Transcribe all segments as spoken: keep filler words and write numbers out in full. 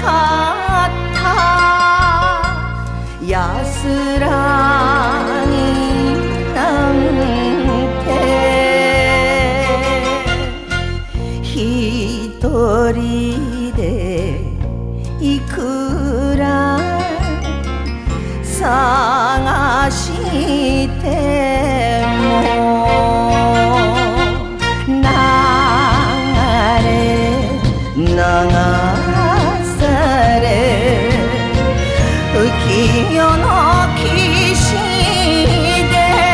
った安らぎなんて一人でいくら探しても流れ流され浮世の岸で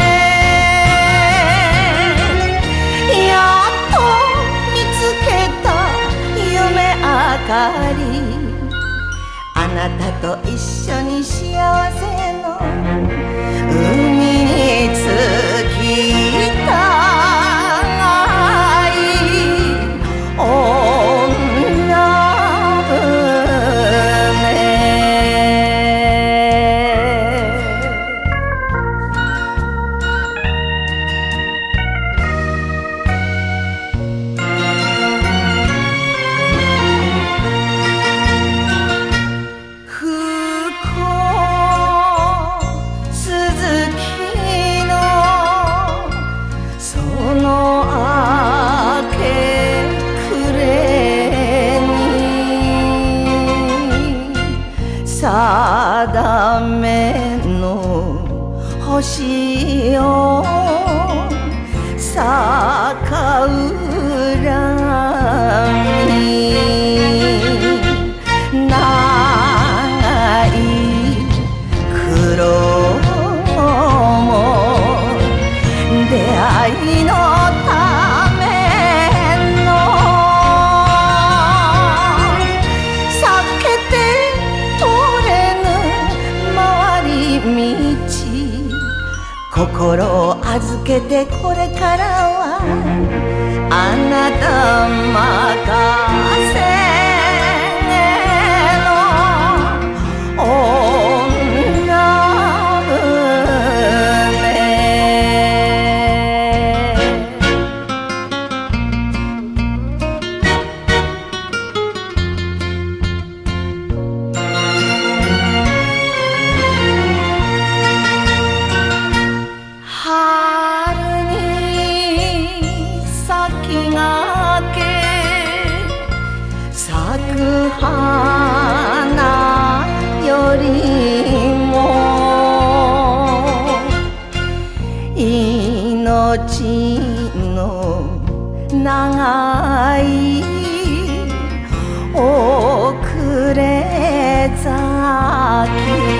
やっと見つけた夢明かりあなたと一緒に幸せの海に着きたい女船定めの星を逆恨み長い苦労も出会いのための避けて通れぬ回り道心を預けてこれからはあなた任せの女花よりも命の長い遅れ咲き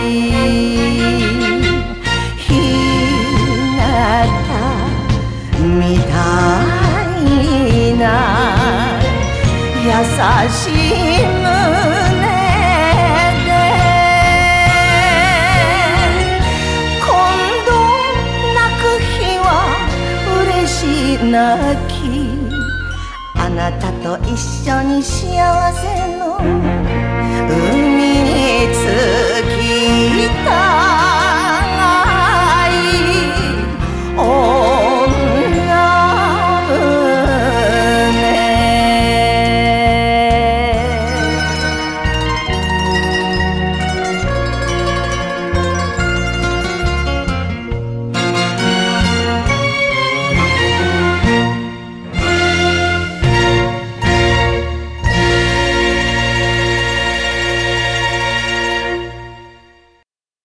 ひなたみたいな優しい胸で今度泣く日は嬉し泣きあなたと一緒に幸せ